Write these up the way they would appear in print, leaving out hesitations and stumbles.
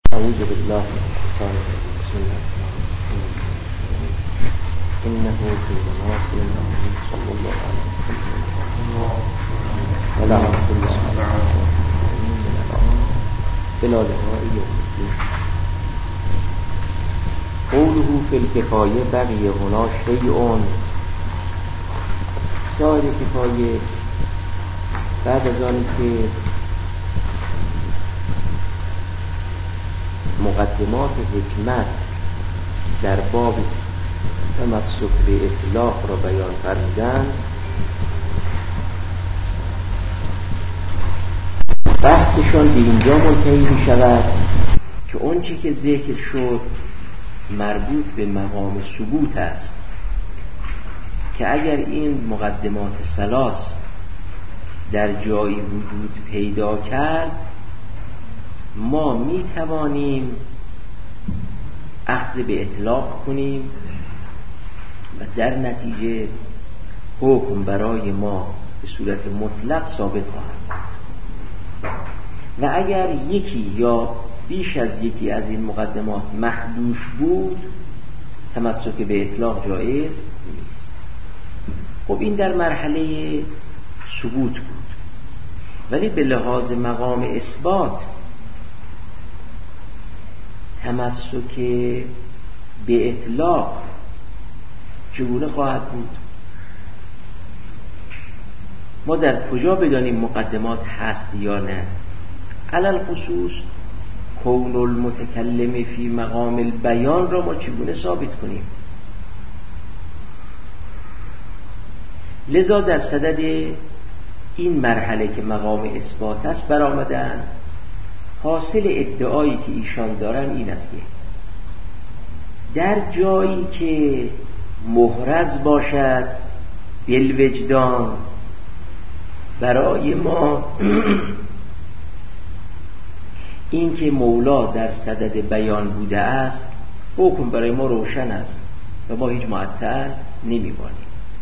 أعوذ بالله من الشيطان الرجيم. بسم الله الرحمن الرحيم. إنه في مناصر النبي صلى الله عليه وسلم ولعنة الله من الآن إلى لقاء يوم الدين. قوله في الكفاية بقي هنا شيء. سایر کفایه بعد از آنی که مقدمات حکمت در باب تمسک به اصلاح را بیان فرمودند، بحثشان به اینجا منتهی می شود که اون چی که ذکر شد مربوط به مقام ثبوت است، که اگر این مقدمات ثلاث در جایی وجود پیدا کرد، ما می توانیم اخذ به اطلاق کنیم و در نتیجه حکم برای ما به صورت مطلق ثابت خواهد. و اگر یکی یا بیش از یکی از این مقدمات مخدوش بود، تمسک به اطلاق جایز نیست. خب این در مرحله ثبوت بود، ولی به لحاظ مقام اثبات تمسک به اطلاق چگونه خواهد بود؟ ما در کجا بدانیم مقدمات هست یا نه؟ علل خصوص کون المتکلم فی مقام البیان را ما چگونه ثابت کنیم؟ لذا در صدد این مرحله که مقام اثبات است برآمدند. حاصل ادعایی که ایشان دارن این است که در جایی که محرز باشد بالوجدان برای ما این که مولا در صدد بیان بوده است، حکم برای ما روشن است و ما هیچ معطل نمی‌مانیم.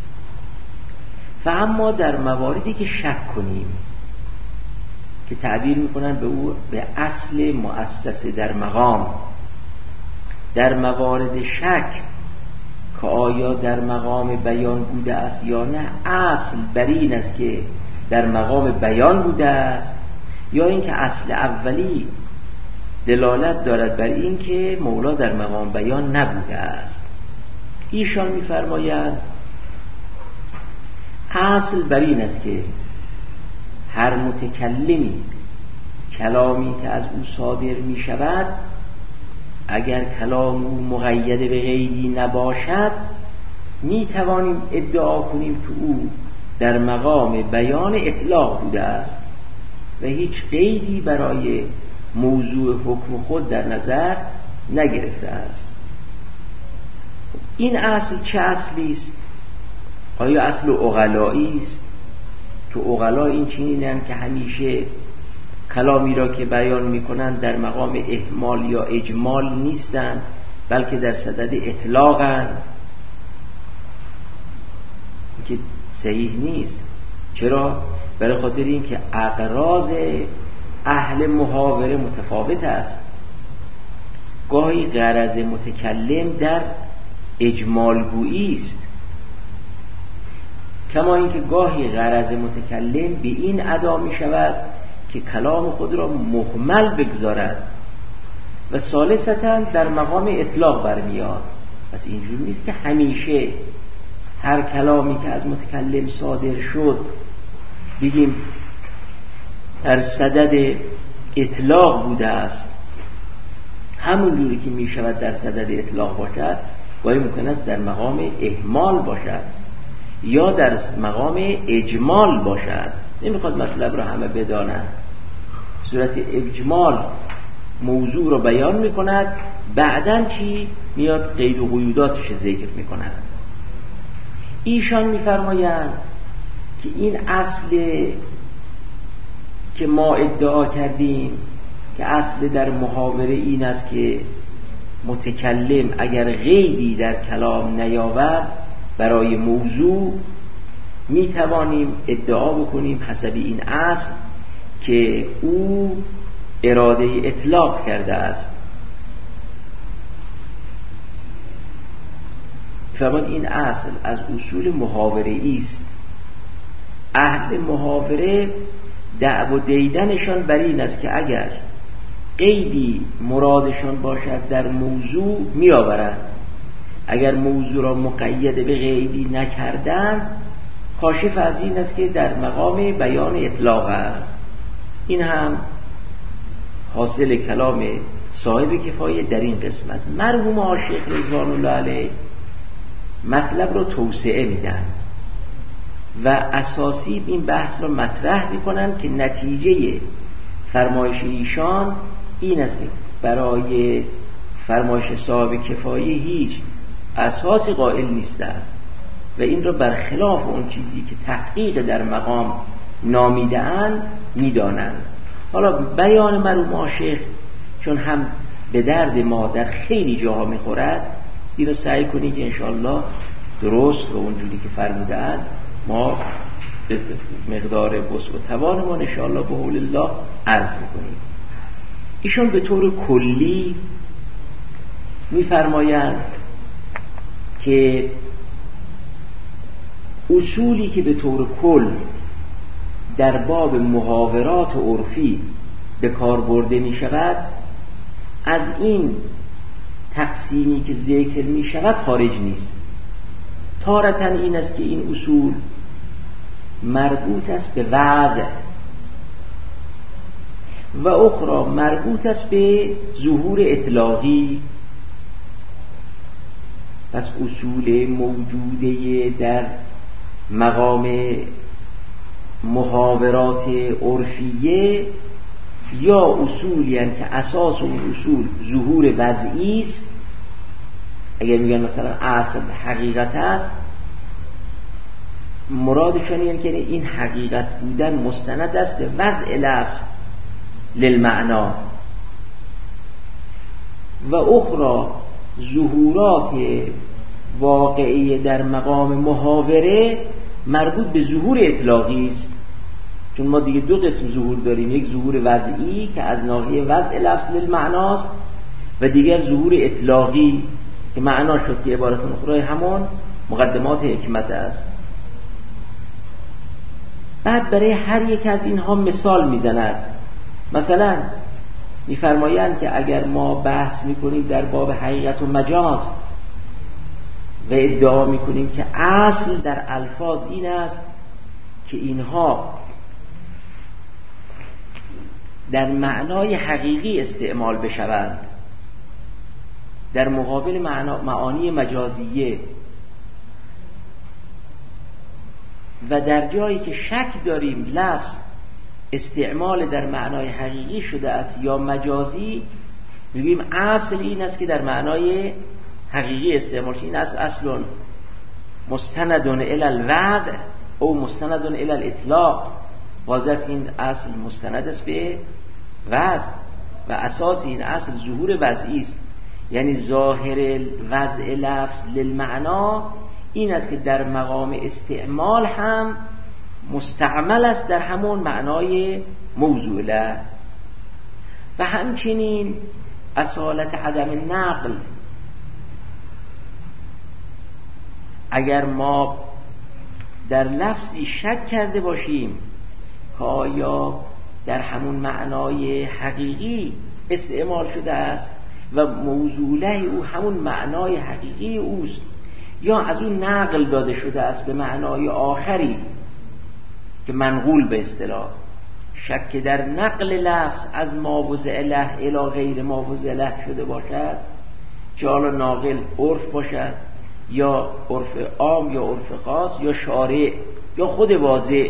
و اما در مواردی که شک کنیم، که تعبیر میکنن به او به اصل مؤسسه در مقام، در موارد شک که آیا در مقام بیان بوده است یا نه، اصل بر این است که در مقام بیان بوده است، یا اینکه اصل اولی دلالت دارد بر این که مولا در مقام بیان نبوده است. ایشان میفرمایند اصل بر این است که هر متکلمی کلامی که از او صادر می شود، اگر کلام او مقید به قیدی نباشد، می توانیم ادعا کنیم که او در مقام بیان اطلاق بوده است و هیچ قیدی برای موضوع حکم خود در نظر نگرفته است. این اصل چه اصلی است؟ آیا اصل عقلایی است که عقلا این چنینند که همیشه کلامی را که بیان میکنند در مقام اهمال یا اجمال نیستند، بلکه در صدد اطلاقند؟ که صحیح نیست. چرا؟ برای خاطر این که اغراض اهل محاوره متفاوت است. گاهی غرض متکلم در اجمالگویی است، کما اینکه گاهی غرض متکلم به این ادا می شود که کلام خود را مهمل بگذارد و ثالثاً در مقام اطلاق برمیاد. پس اینجور نیست که همیشه هر کلامی که از متکلم صادر شد بگیم در صدد اطلاق بوده است. همون جوری که می شود در صدد اطلاق باشد، گاهی ممکن است در مقام اهمال باشد یا در مقام اجمال باشد. نمیخواد مطلب را همه بدانند. صورت اجمال موضوع را بیان میکند، بعداً چی میاد؟ قید و قیوداتش ذکر میکند. ایشان میفرمایند که این اصل که ما ادعا کردیم که اصل در محاوره این است که متکلم اگر قیدی در کلام نیاورد برای موضوع، می توانیم ادعا بکنیم حسب این اصل که او اراده اطلاق کرده است. فرمان این اصل از اصول محاوره‌ای است. اهل محاوره دعو دیدنشان بر این است که اگر قیدی مرادشان باشد در موضوع می آورند، اگر موضوع را مقید به قیدی نکردن کاشف از این است که در مقام بیان اطلاق است. این هم حاصل کلام صاحب کفایه در این قسمت. مرحوم آشیخ رضوان الله علیه مطلب را توسعه میدن و اساسی این بحث را مطرح میکنن که نتیجه فرمایش ایشان این است که برای فرمایش صاحب کفایه هیچ اساسی قائل نیستند و این را برخلاف اون چیزی که تحقیق در مقام نامیده‌اند میدانند. حالا بیان مرحوم آشیخ چون هم به درد ما در خیلی جاها میخورد، این را سعی کنید که انشاءالله درست و اونجوری که فرمودند ما به مقدار وسع و توان ما انشاءالله به حول الله عرض میکنیم. ایشون به طور کلی میفرمایند که اصولی که به طور کل در باب محاورات عرفی به کار برده می شود از این تقسیمی که ذکر می شود خارج نیست. تارة این است که این اصول مربوط است به وضع و اخرى مربوط است به ظهور اطلاقی. پس اصول موجوده در مقام محاورات عرفیه یا اصولی هستند که اساس اون اصول ظهور وضعی است. اگر میگن مثلا اصل حقیقت است، مرادشان اینه که این حقیقت بودن مستند است به وضع لفظ للمعنا و اخرى ظهورات واقعی در مقام محاوره مربوط به ظهور اطلاقی است. چون ما دیگه دو قسم ظهور داریم، یک ظهور وضعی که از ناحیه وضع لفظ للمعناست و دیگر ظهور اطلاقی که معنا شد که عبارت اخرى همون مقدمات حکمت است. بعد برای هر یک از اینها مثال میزند. مثلا میفرمایند که اگر ما بحث میکنیم در باب حقیقت و مجاز و ادعا میکنیم که اصل در الفاظ این است که اینها در معنای حقیقی استعمال بشوند در مقابل معانی مجازیه و در جایی که شک داریم لفظ استعمال در معنای حقیقی شده است یا مجازی، میگیم اصل این است که در معنای حقیقی استعمال شده. این اصل مستند الی الوضع او مستند الی الاطلاق. واضح این اصل مستند است به وضع و اساس این اصل ظهور وضعی است. یعنی ظاهر وضع لفظ للمعنا این است که در مقام استعمال هم مستعمل است در همون معنای موضوع له. و همچنین اصالت عدم نقل، اگر ما در لفظی شک کرده باشیم که آیا در همون معنای حقیقی استعمال شده است و موضوع له او همون معنای حقیقی اوست یا از اون نقل داده شده است به معنای آخری که منقول به اصطلاح، شک در نقل لفظ از ماوضع له الی غیر ماوضع له شده باشد، چه حالا ناقل عرف باشد یا عرف عام یا عرف خاص یا شارع یا خود واضع،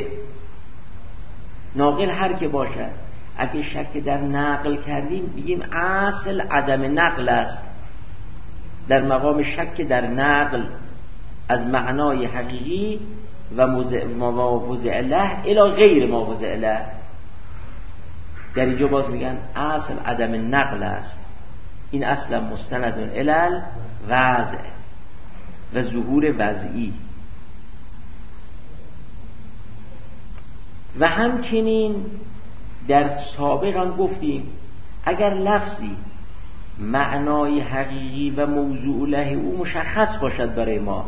ناقل هر که باشد، اگه شک در نقل کردیم بگیم اصل عدم نقل است در مقام شک در نقل از معنای حقیقی و ماوضع له الی غیر ماوضع له. در اینجا باز میگن اصل عدم نقل است. این اصلا مستند الی وضع و ظهور وضعی. و همچنین در سابق هم گفتیم اگر لفظی معنای حقیقی و موضوع له او مشخص باشد برای ما،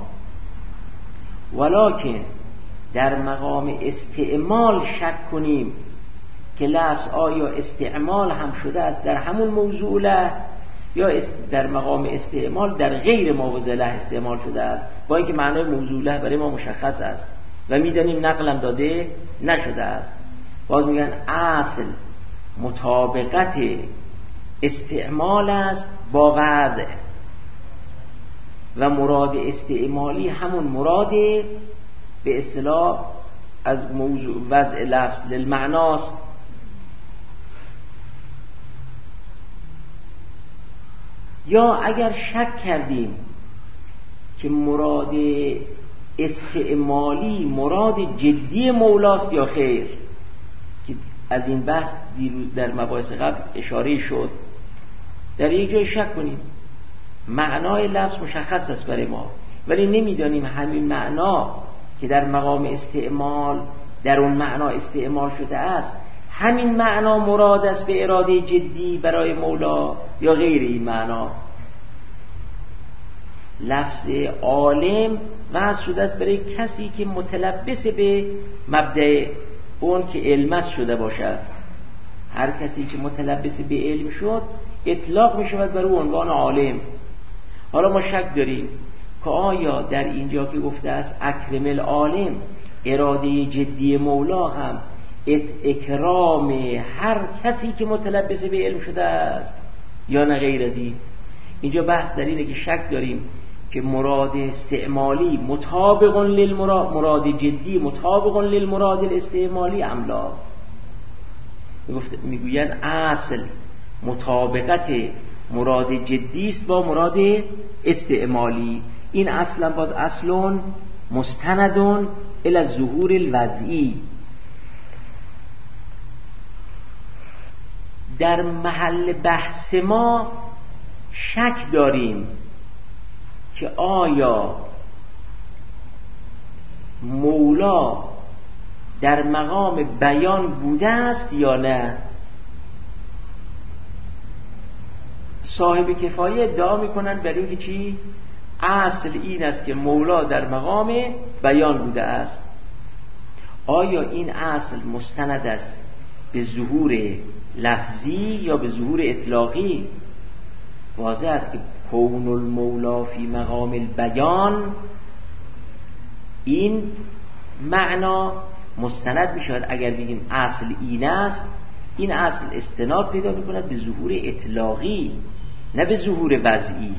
ولکن در مقام استعمال شک کنیم که لفظ آیا استعمال هم شده است در همون موضوع له یا در مقام استعمال در غیر ماوضع له استعمال شده است، با اینکه معنای موضوع له برای ما مشخص است و میدانیم نقلم داده نشده است، باز میگن اصل مطابقت استعمال است با وضع و مراد استعمالی همون مراد به اصطلاح از موضوع وضع لفظ للمعناست. یا اگر شک کردیم که مراد استعمالی مراد جدی مولاست یا خیر، که از این بحث دیروز در مباحث قبل اشاره شد، در یک جای شک کنیم معنای لفظ مشخص است برای ما ولی نمیدانیم همین معنا که در مقام استعمال در اون معنا استعمال شده است همین معنا مراد است به اراده جدی برای مولا یا غیر این معنا. لفظ عالم وضع شده است برای کسی که متلبس به مبدأ اون که علم شده باشد. هر کسی که متلبس به علم شد اطلاق می شود بر او عنوان عالم. حالا ما شک داریم که آیا در اینجا که گفته است اکرم العالم اراده جدی مولا هم اکرام هر کسی که متلبس به علم شده است یا نه غیر از این؟ اینجا بحث در اینه که شک داریم که مراد استعمالی مطابق للمراد، مراد جدی مطابق للمراد الاستعمالی املا. میگوین اصل مطابقت مراد جدی است با مراد استعمالی. این اصلا باز اصلون مستندون الی الظهور الوضعی. در محل بحث ما شک داریم که آیا مولا در مقام بیان بوده است یا نه. صاحب کفایه ادعا میکنن بر اینکه چی؟ اصل این است که مولا در مقام بیان بوده است. آیا این اصل مستند است به ظهور لفظی یا به ظهور اطلاقی؟ واضح است که کون المولا فی مقام البیان این معنا مستند می شود. اگر بگیم اصل این است، این اصل استناد پیدا می کند به ظهور اطلاقی نه به ظهور وضعی.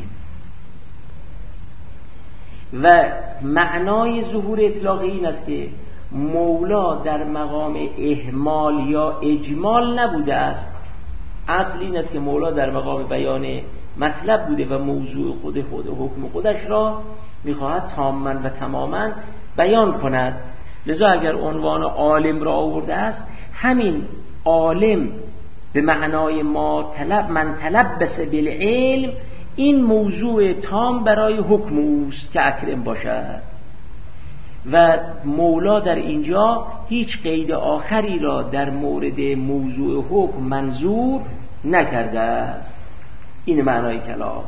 و معنای ظهور اطلاقی این است که مولا در مقام اهمال یا اجمال نبوده است. اصل این است که مولا در مقام بیان مطلب بوده و موضوع خود حکم خودش را میخواهد تاماً و تماماً بیان کند. لذا اگر عنوان عالم را آورده است، همین عالم به معنای من تلبس بالعلم، این موضوع تام برای حکم اوست که اکرم باشد و مولا در اینجا هیچ قید آخری را در مورد موضوع حکم منظور نکرده است. این معنای کلام.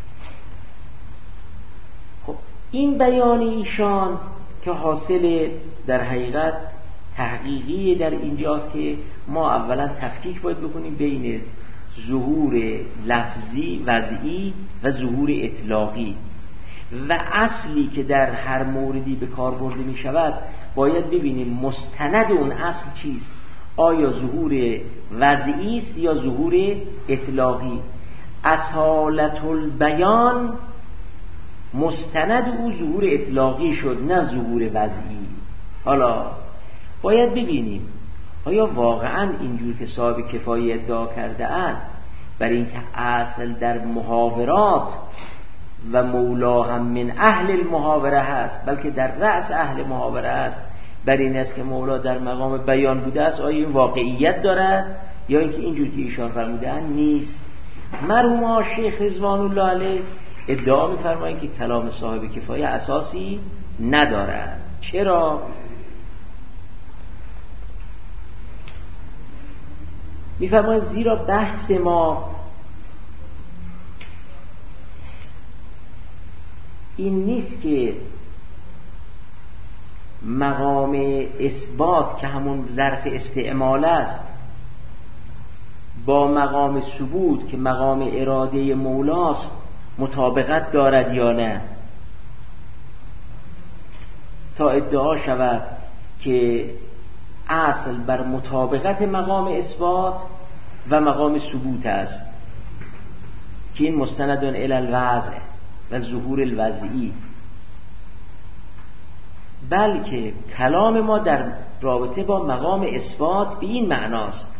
خب این بیان ایشان که حاصل در حقیقت تحقیقی در اینجاست که ما اولا تفکیک باید بکنیم بین ظهور لفظی وضعی و ظهور اطلاقی و اصلی که در هر موردی به کار برده می شود باید ببینیم مستند اون اصل چیست. آیا ظهور وضعی است یا ظهور اطلاقی؟ اصالت البیان مستند او ظهور اطلاقی شد نه ظهور وضعی. حالا باید ببینیم آیا واقعا اینجور که صاحب کفایه ادعا کرده اند بر اینکه اصل در محاورات و مولا هم من اهل المحاوره هست، بلکه در رأس اهل محاوره است، بر این است که مولا در مقام بیان بوده است، آیا این واقعیت دارد یا اینکه اینجور که ایشان فرمودند نیست؟ مرحوم شیخ رضوان الله علیه ادعا می‌فرمایند که کلام صاحب کفایه اساسی ندارد. چرا؟ میفرماید زیرا بحث ما این نیست که مقام اثبات که همون ظرف استعمال است با مقام ثبوت که مقام اراده مولاست مطابقت دارد یا نه، تا ادعا شود که اصل بر مطابقت مقام اثبات و مقام ثبوت است که این مستند الی الوضع و ظهور الوضعی، بلکه کلام ما در رابطه با مقام اثبات به این معناست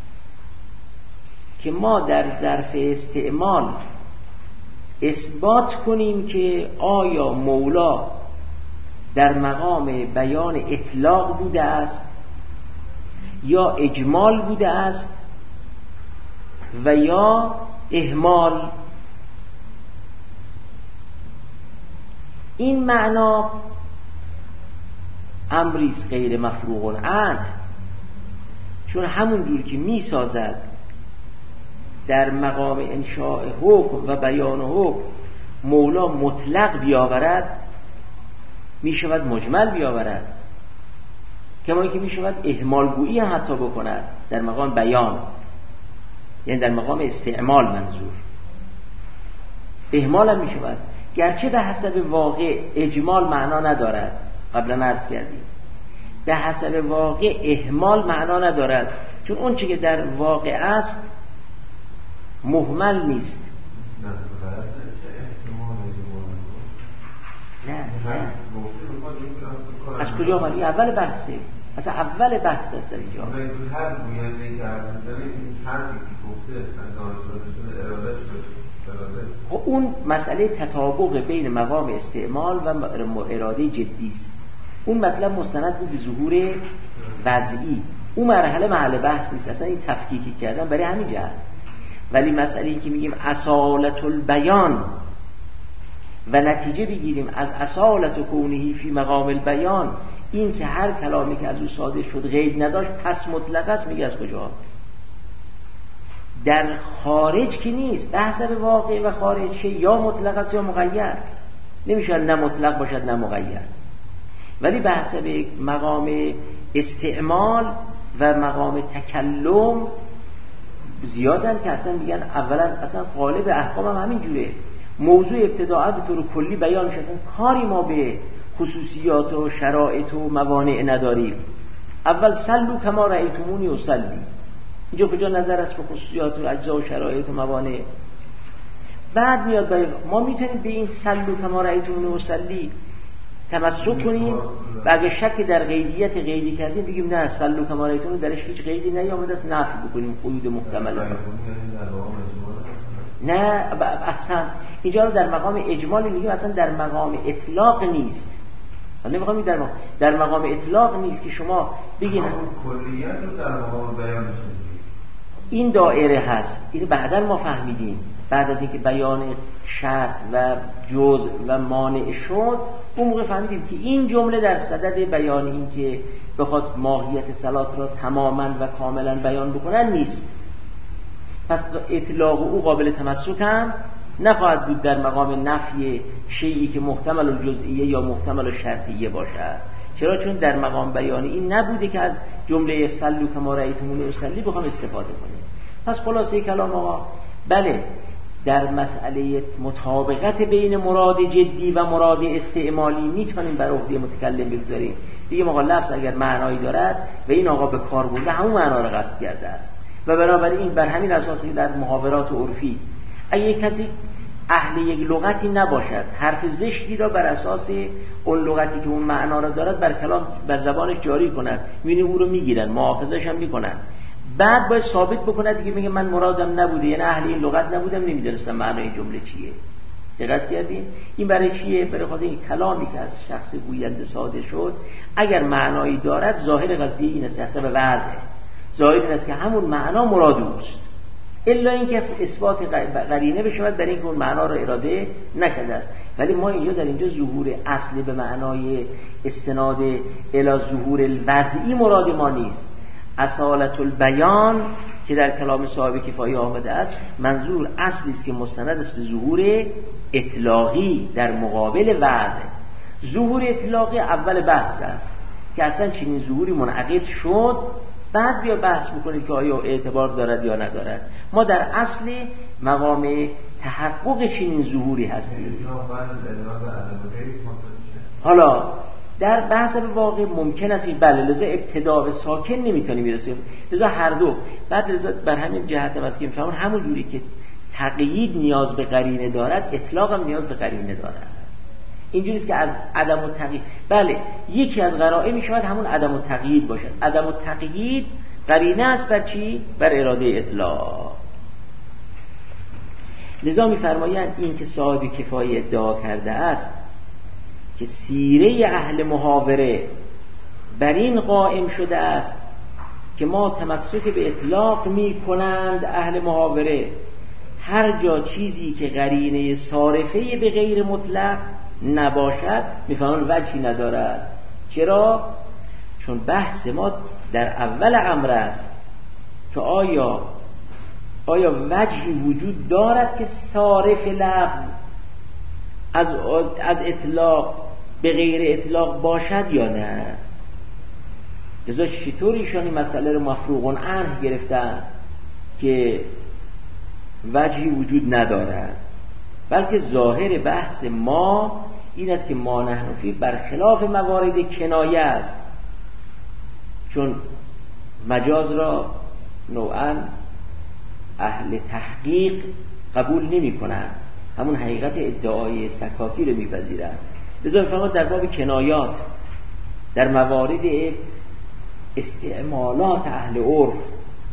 که ما در ظرف استعمال اثبات کنیم که آیا مولا در مقام بیان اطلاق بوده است یا اجمال بوده است و یا اهمال. این معنا امریست غیر مفروغ عنه، چون همون جور که می سازد در مقام انشاء حکم و بیان حکم مولا مطلق بیاورد، می شود مجمل بیاورد، کما اینکه می شود اهمال گویی هم حتی بکند در مقام بیان، یعنی در مقام استعمال منظور اهمال هم می شود، گرچه به حسب واقع اجمال معنا ندارد، قبلا عرض کردیم به حسب واقع اهمال معنا ندارد، چون اون چی که در واقع است مهمل نیست. نه از کجا آمد؟ این اول بحثه، اصلا اول بحث است در اینجا. خب اون مسئله تطابق بین مقام استعمال و اراده جدی است، اون مطلب مستند بود به ظهور وضعی، اون مرحله محل بحث نیست، اصلا این تفکیکی کردن برای همین جهت. ولی مسئله این که میگیم اصالت البیان و نتیجه بگیریم از اصالت و کونهی فی مقام البیان، این که هر کلامی که از او صادر شد غیب نداشت پس مطلق است، میگه از کجا؟ در خارج که نیست، به حسب واقع و خارج که یا مطلق است یا مقید، نمیشه نه مطلق باشد نه مقید. ولی به حسب مقام استعمال و مقام تکلم زیادن که اصلا میگن اولا اصلا قالب احکام هم همین جوره، موضوع ابتداعات به طور کلی بیان میشه، کاری ما به خصوصیات و شرایط و موانع نداریم. اول سلو کما رأیتمونی و سلی، اینجا کجا نظر است به خصوصیات و اجزا و شرایط و موانع. بعد میاد ما میتونیم به این سلو کما رأیتمونی و سلی تمسک کنیم و اگه شک در قیدیت قیدی کردیم بگیم نه سلو کما رأیتمونی درش هیچ قیدی نیامده است، نفی بکنیم قیود محتمل. نه اصلا اینجا رو در مقام اجمال میگیم، اصلا در مقام اطلاق نیست. من نمیخوام در مقام اطلاق نیست که شما بگین کلیت رو در مقام بیان این دایره هست. اینو بعداً ما فهمیدیم، بعد از اینکه بیان شرط و جزء و مانع شد اون موقع فهمیدیم که این جمله در صدد بیان این که بخواد ماهیت صلات را تماماً و کاملاً بیان بکنن نیست. پس اطلاق او قابل تمسک هم نخواهد بود در مقام نفی شیئی که محتمل الجزئیه یا محتمل الشرطیه باشد. چرا؟ چون در مقام بیانی این نبوده که از جمله سلو کما رأیتمونی اصلی بخوام استفاده کنیم. پس خلاصه کلام آقا بله در مسئله مطابقت بین مراد جدی و مراد استعمالی میتونیم بر عهده متکلم بگذاریم، بگیم آقا لفظ اگر معنایی دارد و این آقا به کار برده همون معنا را قصد کرده است و بنابراین بر همین اساس که در محاورات عرفی اگه کسی اهل یک لغتی نباشد حرف زشتی را بر اساس اون لغتی که اون معنا را دارد بر کلام بر زبانش جاری کند، میبینی او رو میگیرن، مؤاخذش هم میکنن، بعد باید ثابت بکند دیگه میگه من مرادم نبوده، یعنی اهل این لغت نبودم، نمیدونستم معنای جمله چیه. دقت کردین؟ این برای چیه؟ برای خاطر این کلامی که از شخص گوینده صادر شد اگر معنایی دارد ظاهر قضیه این است، حسب وضع ظاهر این است که همون معنا مراد اوست، الا اینکه اثبات قرینه بشود در اینکه اون معنا را اراده نکرده است. ولی ما اینجا در اینجا ظهور اصلی به معنای استناد الی ظهور الوضعی مراد ما نیست. اصالت البیان که در کلام صاحب کفایه آمده است منظور اصلی است که مستند است به ظهور اطلاقی در مقابل وضع. ظهور اطلاقی اول بحث است که اصلا چنین ظهوری منعقد شد، بعد بیا بحث میکنید که آیا اعتبار دارد یا ندارد. ما در اصل مقام تحقق چنین ظهوری هستیم. حالا در بحث به واقع ممکن است این بله، لذا ابتدا به ساکن نمیتونیم برسیم، لذا هر دو. بعد لذا بر همین جهت هم است که میفهمون همون جوری که تقیید نیاز به قرینه دارد، اطلاق هم نیاز به قرینه دارد. اینجوری است که از عدم التقیید، بله یکی از قرائن میشود همون عدم التقیید باشد. عدم التقیید قرینه است بر چی؟ بر اراده اطلاق. لذا میفرمایند این که صاحب کفایه ادعا کرده است که سیره اهل محاوره بر این قائم شده است که ما تمسک به اطلاق می کنند اهل محاوره هر جا چیزی که قرینه صارفه به غیر مطلق نباشد، میفهمون وجهی ندارد. چرا؟ چون بحث ما در اول امر است که آیا وجهی وجود دارد که صارف لفظ از اطلاق به غیر اطلاق باشد یا نه. لذا چطور ایشان این مسئله رو مفروغ عنه گرفتن که وجهی وجود ندارد، بلکه ظاهر بحث ما این است که ما نحن فی برخلاف موارد کنایه است، چون مجاز را نوعا اهل تحقیق قبول نمی کنند، همون حقیقت ادعای سکاکی رو میپذیرند. لذا میفرماید در باب کنایات، در موارد استعمالات اهل عرف،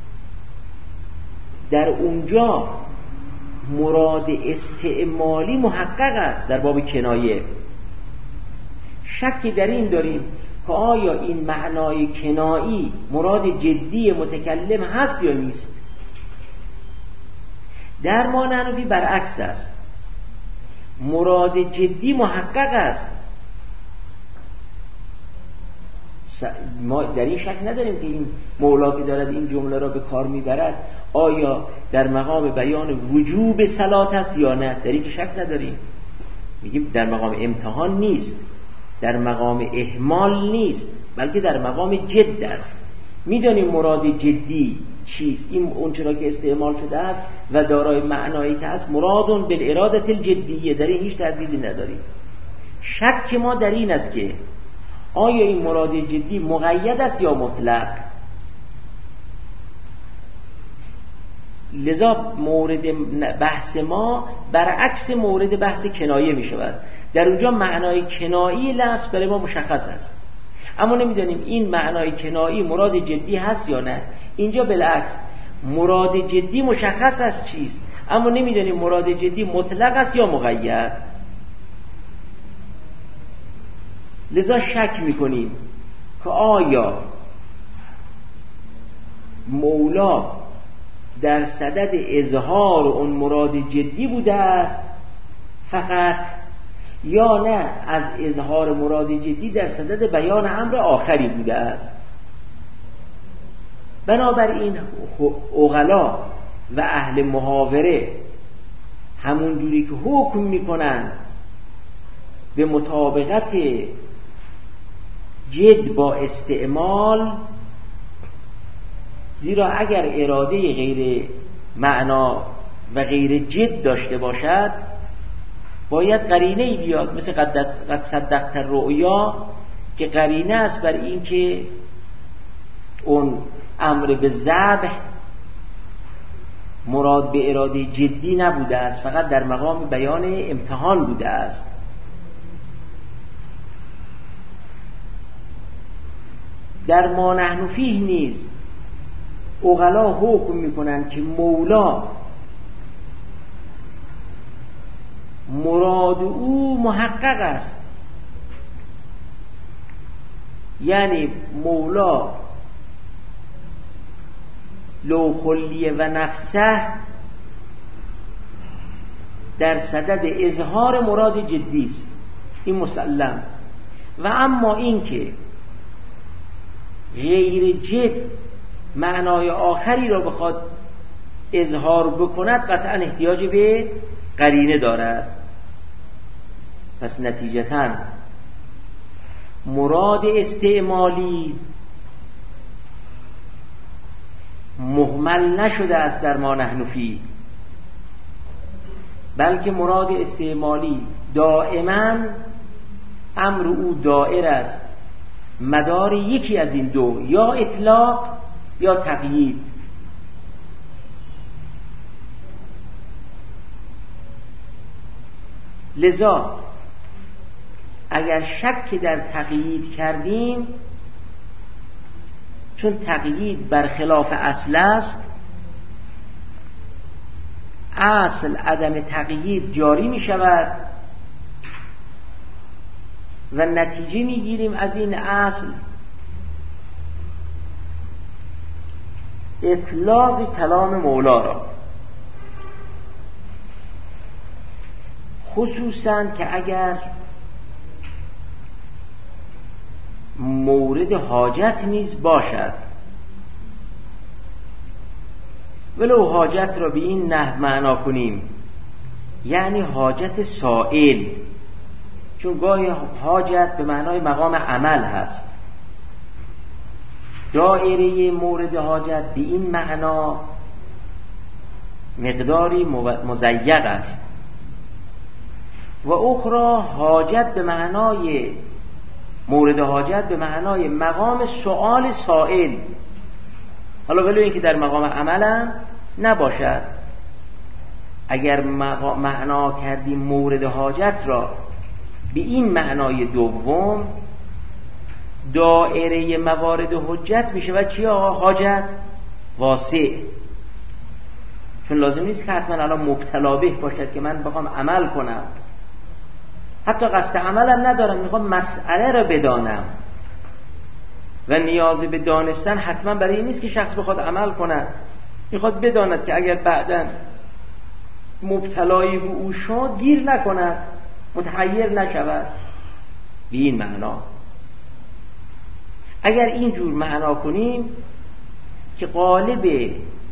در اونجا مراد استعمالی محقق است. در باب کنایه شکی در این داریم که آیا این معنای کنایی مراد جدی متکلم هست یا نیست. در ما نحنفی برعکس است، مراد جدی محقق است. ما در این شک نداریم که این مولا که دارد این جمله را به کار میبرد آیا در مقام بیان وجوب صلات است یا نه، در این که شک نداریم. میگیم در مقام امتحان نیست، در مقام اهمال نیست، بلکه در مقام جد است. میدانیم مراد جدی چیست، این اونچرا که استعمال شده است و دارای معنایی که هست مرادون بالارادة الجدیه، در این هیچ تردیدی نداریم. شک ما در این است که آیا این مراد جدی مقید است یا مطلق. لذا مورد بحث ما برعکس مورد بحث کنایه می شود. در اونجا معنای کنایی لفظ برای ما مشخص است، اما نمیدانیم این معنای کنایی مراد جدی هست یا نه. اینجا بالعکس مراد جدی مشخص است چیست، اما نمیدانیم مراد جدی مطلق است یا مقید. لذا شک میکنیم که آیا مولا در صدد اظهار اون مراد جدی بوده است فقط، یا نه از اظهار مراد جدی در صدد بیان امر آخری بوده است. بنابراین عقلا و اهل محاوره همون جوری که حکم میکنن به مطابقت جد با استعمال، زیرا اگر اراده غیر معنا و غیر جد داشته باشد باید قرینه‌ای بیاد، مثل قد صدقت الرؤیا که قرینه است بر این که اون امر به ذبح مراد به اراده جدی نبوده است، فقط در مقام بیان امتحان بوده است. در ما نحن فیه نیز عقلا حکم میکنند که مولا مراد او محقق است، یعنی مولا لو خلیه و نفسه در صدد اظهار مراد جدی است، این مسلم. و اما این که غیر جد معنای آخری را بخواد اظهار بکند قطعا احتیاج به قرینه دارد. پس نتیجتاً مراد استعمالی مهمل نشده است در ما نحن فیه، بلکه مراد استعمالی دائما امر او دائر است مدار یکی از این دو، یا اطلاق یا تقیید. لذا اگر شک در تقیید کردیم، چون تقیید برخلاف اصل است، اصل عدم تقیید جاری می شود و نتیجه می گیریم از این اصل اطلاق کلام مولا را، خصوصاً که اگر مورد حاجت نیز باشد، ولو حاجت را به این نحو معنا کنیم، یعنی حاجت سائل، چون گاهی حاجت به معنای مقام عمل هست. دایره مورد حاجت به این معنا مقداری مضیق است و اخرى حاجت به معنای مورد حاجت به معنای مقام سؤال سائل، حالا ولو اینکه در مقام عمل نباشد. اگر معنا کردیم مورد حاجت را به این معنای دوم، دائره موارد حجت میشه و چی آقا؟ حاجت واسع، چون لازم نیست که حتما الان مبتلا به باشد که من بخوام عمل کنم، حتی قصد عملم ندارم، میخوام مسئله را بدانم و نیاز به دانستن حتما برای این نیست که شخص بخواد عمل کند، میخواد بداند که اگر بعداً مبتلایی به او شد گیر نکند، متحیر نشود. به این معنا اگر اینجور معنا کنیم که غالب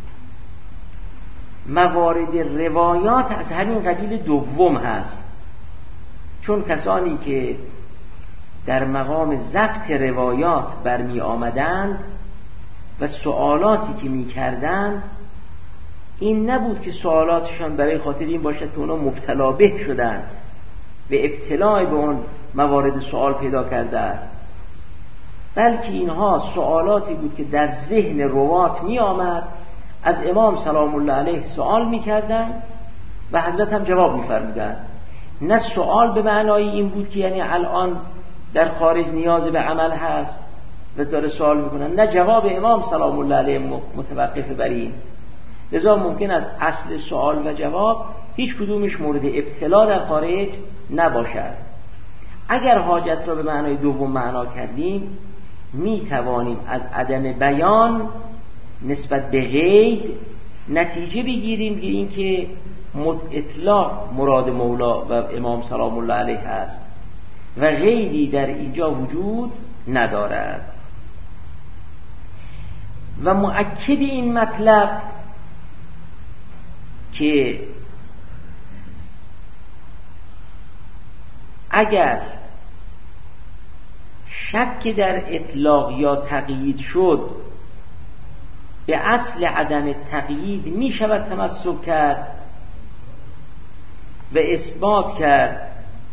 موارد روایات از همین قبیل دوم هست، چون کسانی که در مقام ضبط روایات برمی آمدند و سوالاتی که می کردند این نبود که سوالاتشان برای خاطر این باشد که اونا مبتلا به شدند و ابتلاع به اون موارد سوال پیدا کردند، بلکه اینها سوالاتی بود که در ذهن روات می آمد، از امام سلام الله علیه سوال می کردند و حضرت هم جواب می فرمودند. نه سوال به معنای این بود که یعنی الان در خارج نیاز به عمل هست و داره سوال میکنن، نه، جواب امام سلام الله علیه متوقف بر این. لذا ممکن است اصل سوال و جواب هیچ کدومش مورد ابتلا در خارج نباشد. اگر حاجت را به معنای دوم معنا کردیم، می توانیم از عدم بیان نسبت به غیب نتیجه بگیریم که این که اطلاق مراد مولا و امام سلام الله علیه است و غیبی در اینجا وجود ندارد. و مؤکد این مطلب که اگر شک در اطلاق یا تقیید شد، به اصل عدم تقیید می شود تمسک کرد و اثبات کرد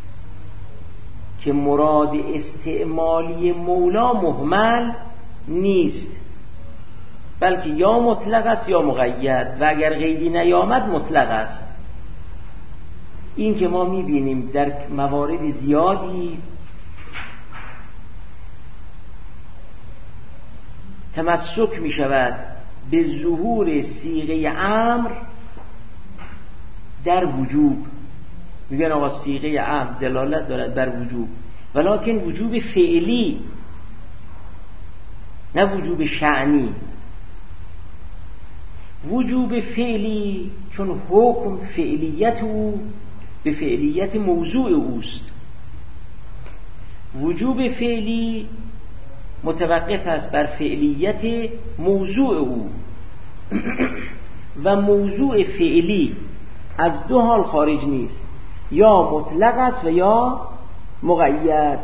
که مراد استعمالی مولا مهمل نیست، بلکه یا مطلق است یا مقید، و اگر غیبی نیامد مطلق است. این که ما میبینیم در موارد زیادی تمسک می شود به ظهور صیغه امر در وجوب، میگن آقا صیغه امر دلالت دارد بر وجوب، ولکن وجوب فعلی نه وجوب شأنی. وجوب فعلی چون حکم فعلیت او به فعلیت موضوع اوست، وجوب فعلی متوقف است بر فعلیت موضوع او. و موضوع فعلی از دو حال خارج نیست، یا مطلق است و یا مقید.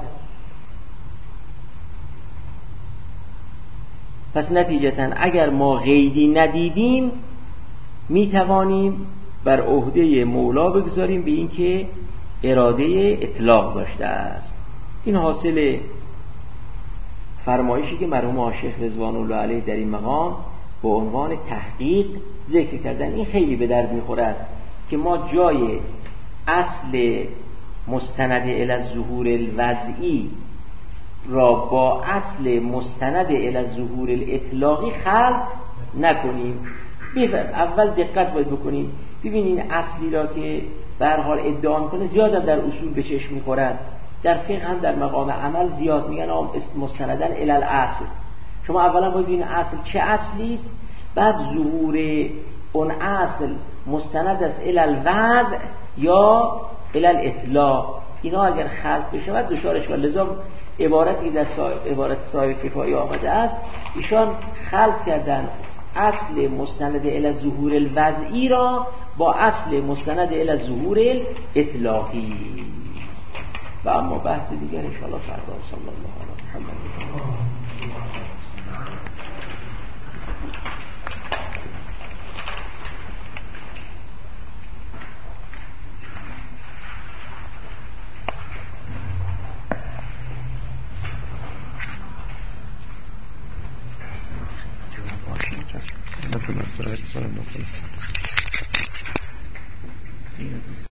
پس نتیجتاً اگر ما قیدی ندیدیم می توانیم بر عهده مولا بگذاریم به این که اراده اطلاق داشته است. این حاصل فرمایشی که مرحوم آشیخ رضوان الله علیه در این مقام با عنوان تحقیق ذکر کردن. این خیلی به درد میخورد که ما جای اصل مستند الی الظهور الوضعی را با اصل مستند الی الظهور الاطلاقی خلط نکنیم. اول دقت باید بکنیم ببینین اصلی را که به هر حال ادعا میکنه زیاد در اصول به چشم میخورد، در فقه هم در مقام عمل زیاد میگن مستندن الی الاصل. شما اولا باید ببینید اصل چه اصلی است، بعد ظهور اون اصل مستند است الی الوضع یا الی الاطلاق. اینا اگر خلط بشه بعد دچارش. لذا عبارتی در عبارت صاحب کفایه آمده است، ایشان خلط کردن اصل مستند الی الظهور الوضعی را با اصل مستند الی الظهور الاطلاقی. و اما بحث دیگر ان شاء الله فردا. صلی الله علیه و محمد.